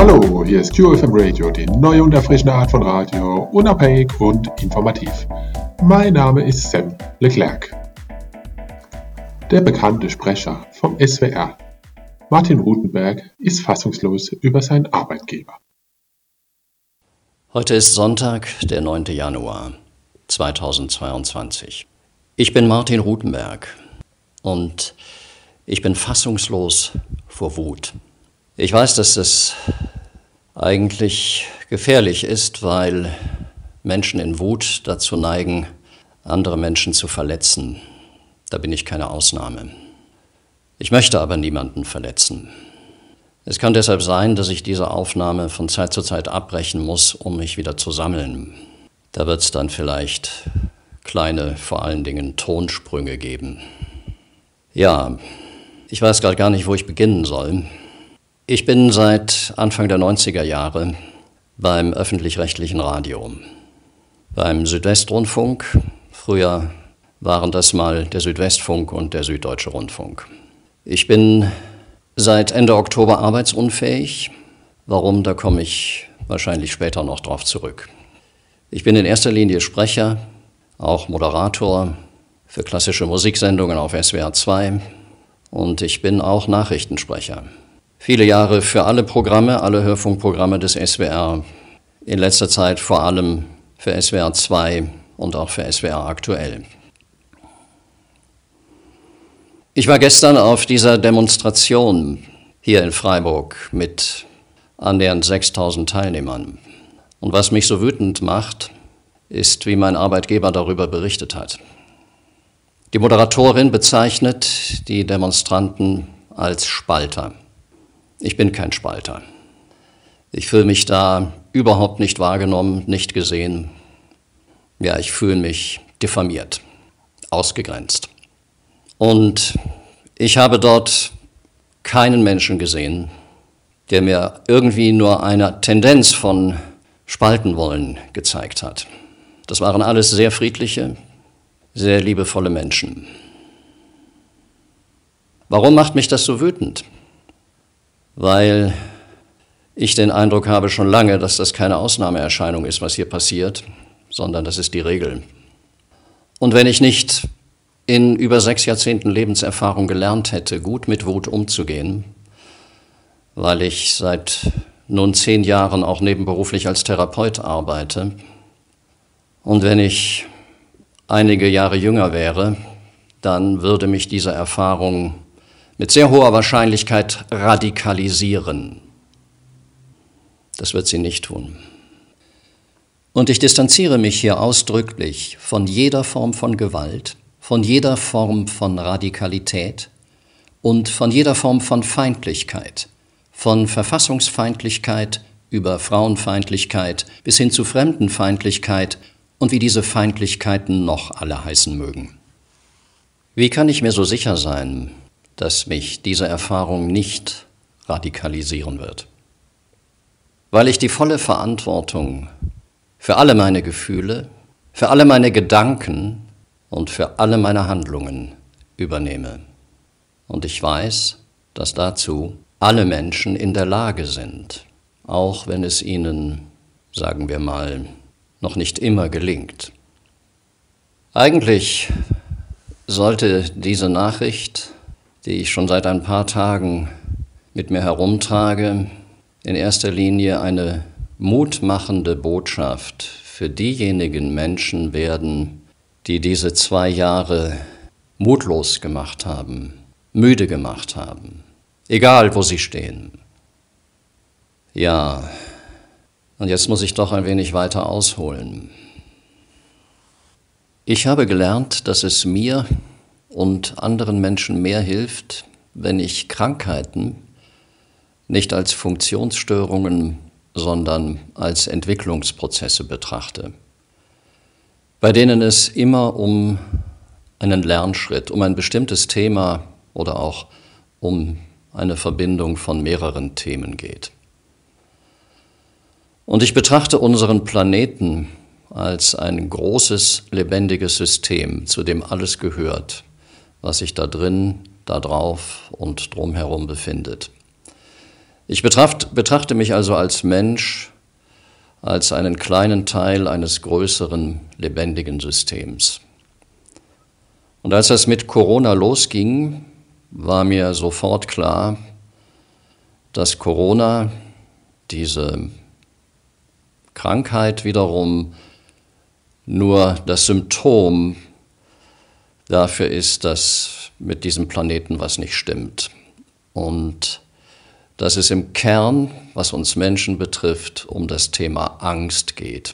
Hallo, hier ist QFM Radio, die neue und erfrischende Art von Radio, unabhängig und informativ. Mein Name ist Sam Leclerc. Der bekannte Sprecher vom SWR, Martin Rutenberg, ist fassungslos über seinen Arbeitgeber. Heute ist Sonntag, der 9. Januar 2022. Ich bin Martin Rutenberg und ich bin fassungslos vor Wut. Ich weiß, dass es eigentlich gefährlich ist, weil Menschen in Wut dazu neigen, andere Menschen zu verletzen. Da bin ich keine Ausnahme. Ich möchte aber niemanden verletzen. Es kann deshalb sein, dass ich diese Aufnahme von Zeit zu Zeit abbrechen muss, um mich wieder zu sammeln. Da wird es dann vielleicht kleine, vor allen Dingen Tonsprünge geben. Ja, ich weiß gerade gar nicht, wo ich beginnen soll. Ich bin seit Anfang der 90er Jahre beim öffentlich-rechtlichen Radio, beim Südwestrundfunk. Früher waren das mal der Südwestfunk und der Süddeutsche Rundfunk. Ich bin seit Ende Oktober arbeitsunfähig. Warum, da komme ich wahrscheinlich später noch drauf zurück. Ich bin in erster Linie Sprecher, auch Moderator für klassische Musiksendungen auf SWR 2 und ich bin auch Nachrichtensprecher. Viele Jahre für alle Programme, alle Hörfunkprogramme des SWR, in letzter Zeit vor allem für SWR 2 und auch für SWR aktuell. Ich war gestern auf dieser Demonstration hier in Freiburg mit annähernd 6.000 Teilnehmern. Und was mich so wütend macht, ist, wie mein Arbeitgeber darüber berichtet hat. Die Moderatorin bezeichnet die Demonstranten als Spalter. Ich bin kein Spalter. Ich fühle mich da überhaupt nicht wahrgenommen, nicht gesehen. Ja, ich fühle mich diffamiert, ausgegrenzt. Und ich habe dort keinen Menschen gesehen, der mir irgendwie nur eine Tendenz von Spalten wollen gezeigt hat. Das waren alles sehr friedliche, sehr liebevolle Menschen. Warum macht mich das so wütend? Weil ich den Eindruck habe schon lange, dass das keine Ausnahmeerscheinung ist, was hier passiert, sondern das ist die Regel. Und wenn ich nicht in über 6 Jahrzehnten Lebenserfahrung gelernt hätte, gut mit Wut umzugehen, weil ich seit nun 10 Jahren auch nebenberuflich als Therapeut arbeite, und wenn ich einige Jahre jünger wäre, dann würde mich diese Erfahrung mit sehr hoher Wahrscheinlichkeit radikalisieren. Das wird sie nicht tun. Und ich distanziere mich hier ausdrücklich von jeder Form von Gewalt, von jeder Form von Radikalität und von jeder Form von Feindlichkeit, von Verfassungsfeindlichkeit über Frauenfeindlichkeit bis hin zu Fremdenfeindlichkeit und wie diese Feindlichkeiten noch alle heißen mögen. Wie kann ich mir so sicher sein, dass mich diese Erfahrung nicht radikalisieren wird? Weil ich die volle Verantwortung für alle meine Gefühle, für alle meine Gedanken und für alle meine Handlungen übernehme. Und ich weiß, dass dazu alle Menschen in der Lage sind, auch wenn es ihnen, sagen wir mal, noch nicht immer gelingt. Eigentlich sollte diese Nachricht, die ich schon seit ein paar Tagen mit mir herumtrage, in erster Linie eine mutmachende Botschaft für diejenigen Menschen werden, die diese 2 Jahre mutlos gemacht haben, müde gemacht haben, egal wo sie stehen. Ja, und jetzt muss ich doch ein wenig weiter ausholen. Ich habe gelernt, dass es mir und anderen Menschen mehr hilft, wenn ich Krankheiten nicht als Funktionsstörungen, sondern als Entwicklungsprozesse betrachte, bei denen es immer um einen Lernschritt, um ein bestimmtes Thema oder auch um eine Verbindung von mehreren Themen geht. Und ich betrachte unseren Planeten als ein großes, lebendiges System, zu dem alles gehört, was sich da drin, da drauf und drumherum befindet. Ich betrachte mich also als Mensch, als einen kleinen Teil eines größeren, lebendigen Systems. Und als das mit Corona losging, war mir sofort klar, dass Corona, diese Krankheit wiederum, nur das Symptom dafür ist, dass mit diesem Planeten was nicht stimmt. Und dass es im Kern, was uns Menschen betrifft, um das Thema Angst geht.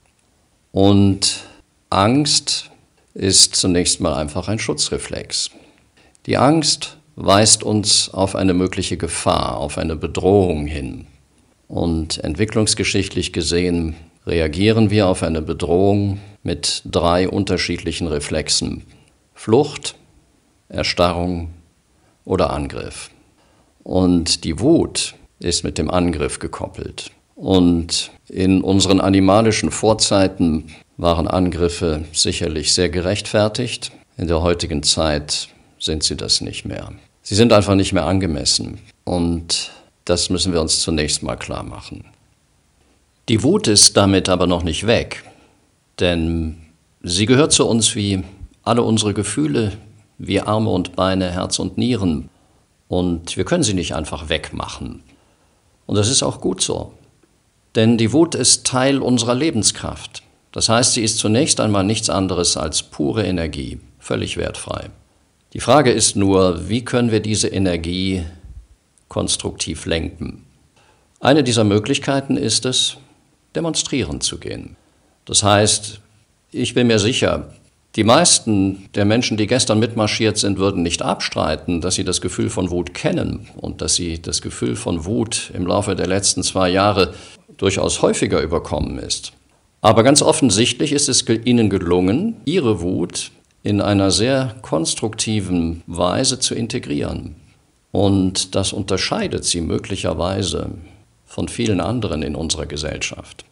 Und Angst ist zunächst mal einfach ein Schutzreflex. Die Angst weist uns auf eine mögliche Gefahr, auf eine Bedrohung hin. Und entwicklungsgeschichtlich gesehen reagieren wir auf eine Bedrohung mit 3 unterschiedlichen Reflexen: Flucht, Erstarrung oder Angriff. Und die Wut ist mit dem Angriff gekoppelt. Und in unseren animalischen Vorzeiten waren Angriffe sicherlich sehr gerechtfertigt. In der heutigen Zeit sind sie das nicht mehr. Sie sind einfach nicht mehr angemessen. Und das müssen wir uns zunächst mal klar machen. Die Wut ist damit aber noch nicht weg, denn sie gehört zu uns wie alle unsere Gefühle, wie Arme und Beine, Herz und Nieren. Und wir können sie nicht einfach wegmachen. Und das ist auch gut so. Denn die Wut ist Teil unserer Lebenskraft. Das heißt, sie ist zunächst einmal nichts anderes als pure Energie, völlig wertfrei. Die Frage ist nur, wie können wir diese Energie konstruktiv lenken? Eine dieser Möglichkeiten ist es, demonstrieren zu gehen. Das heißt, ich bin mir sicher, die meisten der Menschen, die gestern mitmarschiert sind, würden nicht abstreiten, dass sie das Gefühl von Wut kennen und dass sie das Gefühl von Wut im Laufe der letzten 2 Jahre durchaus häufiger überkommen ist. Aber ganz offensichtlich ist es ihnen gelungen, ihre Wut in einer sehr konstruktiven Weise zu integrieren. Und das unterscheidet sie möglicherweise von vielen anderen in unserer Gesellschaft.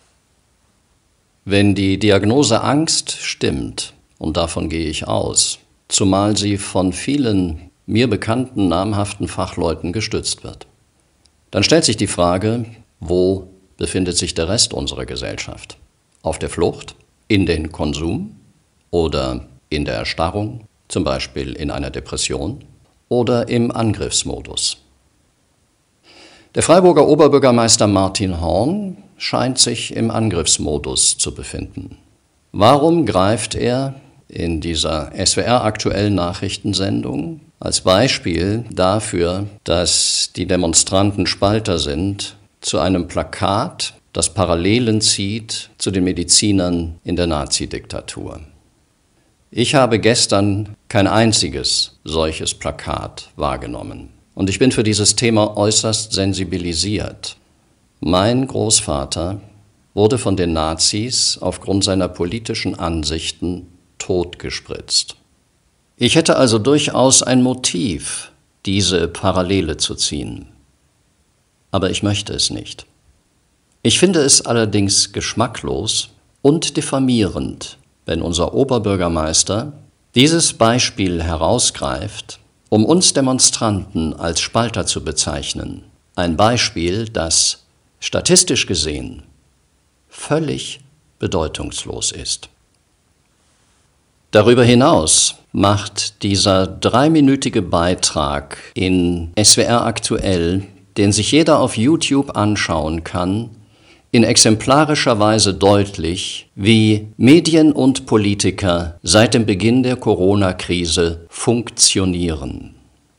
Wenn die Diagnose Angst stimmt, und davon gehe ich aus, zumal sie von vielen mir bekannten namhaften Fachleuten gestützt wird, dann stellt sich die Frage, wo befindet sich der Rest unserer Gesellschaft? Auf der Flucht, in den Konsum oder in der Erstarrung, zum Beispiel in einer Depression oder im Angriffsmodus? Der Freiburger Oberbürgermeister Martin Horn scheint sich im Angriffsmodus zu befinden. Warum greift er in dieser SWR-aktuellen Nachrichtensendung als Beispiel dafür, dass die Demonstranten Spalter sind, zu einem Plakat, das Parallelen zieht zu den Medizinern in der Nazidiktatur? Ich habe gestern kein einziges solches Plakat wahrgenommen. Und ich bin für dieses Thema äußerst sensibilisiert. Mein Großvater wurde von den Nazis aufgrund seiner politischen Ansichten totgespritzt. Ich hätte also durchaus ein Motiv, diese Parallele zu ziehen. Aber ich möchte es nicht. Ich finde es allerdings geschmacklos und diffamierend, wenn unser Oberbürgermeister dieses Beispiel herausgreift, um uns Demonstranten als Spalter zu bezeichnen. Ein Beispiel, das statistisch gesehen völlig bedeutungslos ist. Darüber hinaus macht dieser 3-minütige Beitrag in SWR aktuell, den sich jeder auf YouTube anschauen kann, in exemplarischer Weise deutlich, wie Medien und Politiker seit dem Beginn der Corona-Krise funktionieren.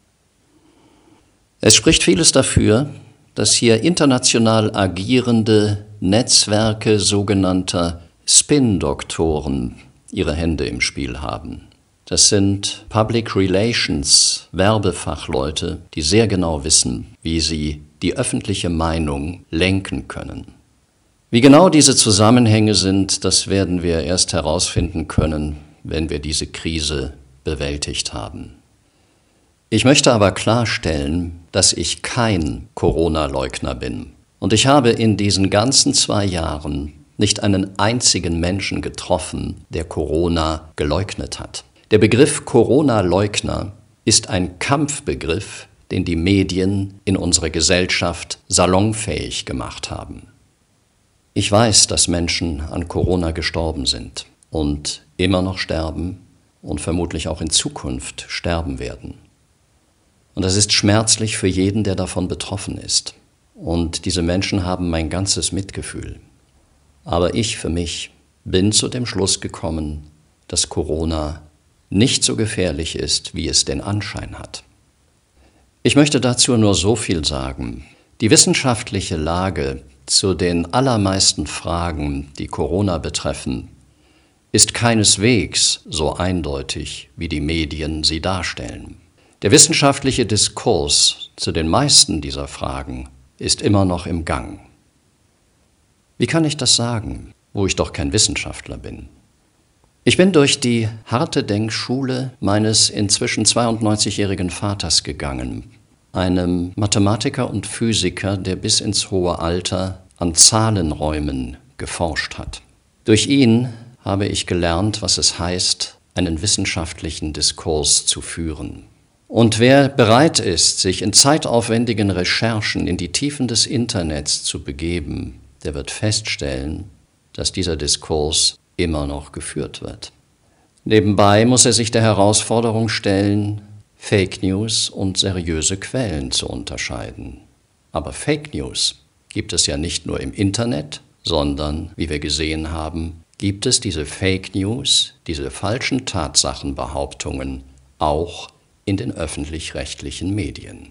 Es spricht vieles dafür, dass hier international agierende Netzwerke sogenannter Spin-Doktoren ihre Hände im Spiel haben. Das sind Public Relations Werbefachleute, die sehr genau wissen, wie sie die öffentliche Meinung lenken können. Wie genau diese Zusammenhänge sind, das werden wir erst herausfinden können, wenn wir diese Krise bewältigt haben. Ich möchte aber klarstellen, dass ich kein Corona-Leugner bin. Und ich habe in diesen ganzen 2 Jahren nicht einen einzigen Menschen getroffen, der Corona geleugnet hat. Der Begriff Corona-Leugner ist ein Kampfbegriff den die Medien in unserer Gesellschaft salonfähig gemacht haben. Ich weiß, dass Menschen an Corona gestorben sind und immer noch sterben und vermutlich auch in Zukunft sterben werden. Und das ist schmerzlich für jeden, der davon betroffen ist. Und diese Menschen haben mein ganzes Mitgefühl. Aber ich für mich bin zu dem Schluss gekommen, dass Corona nicht so gefährlich ist, wie es den Anschein hat. Ich möchte dazu nur so viel sagen. Die wissenschaftliche Lage zu den allermeisten Fragen, die Corona betreffen, ist keineswegs so eindeutig, wie die Medien sie darstellen. Der wissenschaftliche Diskurs zu den meisten dieser Fragen ist immer noch im Gang. Wie kann ich das sagen, wo ich doch kein Wissenschaftler bin? Ich bin durch die harte Denkschule meines inzwischen 92-jährigen Vaters gegangen, einem Mathematiker und Physiker, der bis ins hohe Alter an Zahlenräumen geforscht hat. Durch ihn habe ich gelernt, was es heißt, einen wissenschaftlichen Diskurs zu führen. Und wer bereit ist, sich in zeitaufwendigen Recherchen in die Tiefen des Internets zu begeben, der wird feststellen, dass dieser Diskurs immer noch geführt wird. Nebenbei muss er sich der Herausforderung stellen, Fake News und seriöse Quellen zu unterscheiden. Aber Fake News gibt es ja nicht nur im Internet, sondern, wie wir gesehen haben, gibt es diese Fake News, diese falschen Tatsachenbehauptungen auch in den öffentlich-rechtlichen Medien.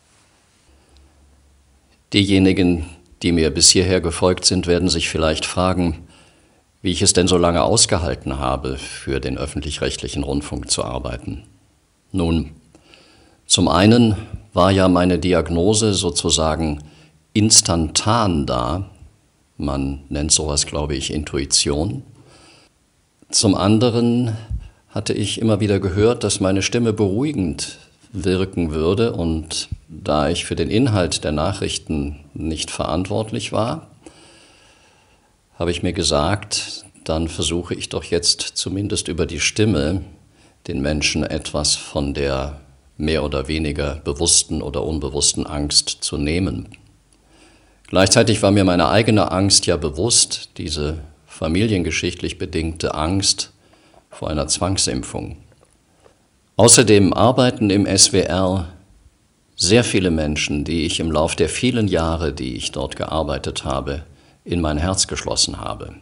Diejenigen, die mir bis hierher gefolgt sind, werden sich vielleicht fragen, wie ich es denn so lange ausgehalten habe, für den öffentlich-rechtlichen Rundfunk zu arbeiten. Nun, zum einen war ja meine Diagnose sozusagen instantan da. Man nennt sowas, glaube ich, Intuition. Zum anderen hatte ich immer wieder gehört, dass meine Stimme beruhigend wirken würde. Und da ich für den Inhalt der Nachrichten nicht verantwortlich war, habe ich mir gesagt, dann versuche ich doch jetzt zumindest über die Stimme den Menschen etwas von der mehr oder weniger bewussten oder unbewussten Angst zu nehmen. Gleichzeitig war mir meine eigene Angst ja bewusst, diese familiengeschichtlich bedingte Angst vor einer Zwangsimpfung. Außerdem arbeiten im SWR sehr viele Menschen, die ich im Lauf der vielen Jahre, die ich dort gearbeitet habe, in mein Herz geschlossen habe.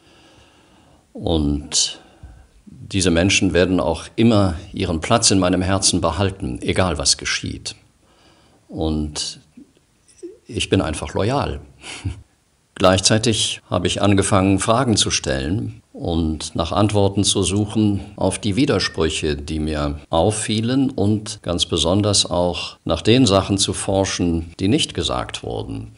Und diese Menschen werden auch immer ihren Platz in meinem Herzen behalten, egal was geschieht. Und ich bin einfach loyal. Gleichzeitig habe ich angefangen, Fragen zu stellen und nach Antworten zu suchen auf die Widersprüche, die mir auffielen und ganz besonders auch nach den Sachen zu forschen, die nicht gesagt wurden.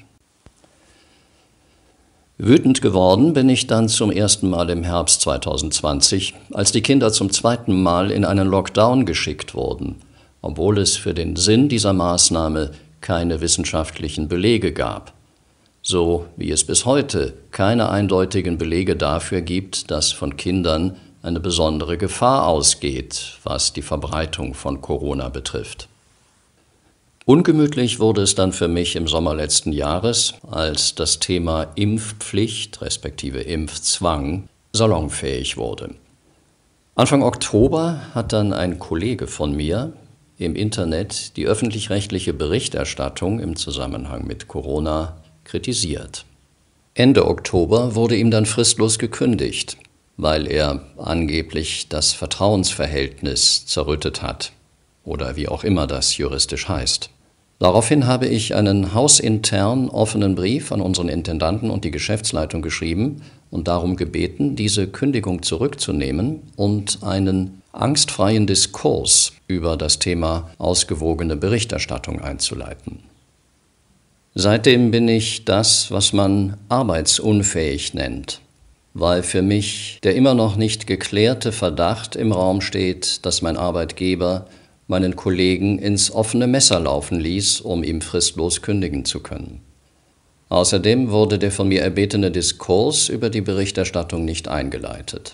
Wütend geworden bin ich dann zum ersten Mal im Herbst 2020, als die Kinder zum zweiten Mal in einen Lockdown geschickt wurden, obwohl es für den Sinn dieser Maßnahme keine wissenschaftlichen Belege gab. So wie es bis heute keine eindeutigen Belege dafür gibt, dass von Kindern eine besondere Gefahr ausgeht, was die Verbreitung von Corona betrifft. Ungemütlich wurde es dann für mich im Sommer letzten Jahres, als das Thema Impfpflicht respektive Impfzwang salonfähig wurde. Anfang Oktober hat dann ein Kollege von mir im Internet die öffentlich-rechtliche Berichterstattung im Zusammenhang mit Corona kritisiert. Ende Oktober wurde ihm dann fristlos gekündigt, weil er angeblich das Vertrauensverhältnis zerrüttet hat oder wie auch immer das juristisch heißt. Daraufhin habe ich einen hausintern offenen Brief an unseren Intendanten und die Geschäftsleitung geschrieben und darum gebeten, diese Kündigung zurückzunehmen und einen angstfreien Diskurs über das Thema ausgewogene Berichterstattung einzuleiten. Seitdem bin ich das, was man arbeitsunfähig nennt, weil für mich der immer noch nicht geklärte Verdacht im Raum steht, dass mein Arbeitgeber meinen Kollegen ins offene Messer laufen ließ, um ihm fristlos kündigen zu können. Außerdem wurde der von mir erbetene Diskurs über die Berichterstattung nicht eingeleitet.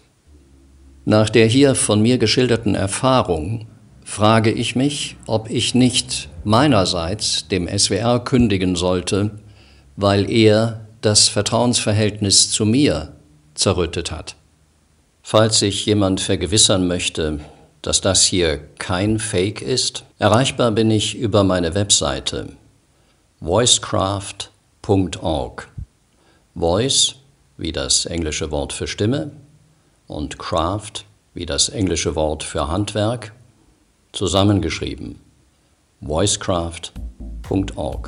Nach der hier von mir geschilderten Erfahrung frage ich mich, ob ich nicht meinerseits dem SWR kündigen sollte, weil er das Vertrauensverhältnis zu mir zerrüttet hat. Falls sich jemand vergewissern möchte, dass das hier kein Fake ist, erreichbar bin ich über meine Webseite voicecraft.org. Voice wie das englische Wort für Stimme und Craft wie das englische Wort für Handwerk, zusammengeschrieben. voicecraft.org.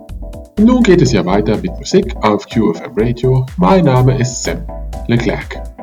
Nun geht es ja weiter mit Musik auf QFM Radio. Mein Name ist Sam Leclerc.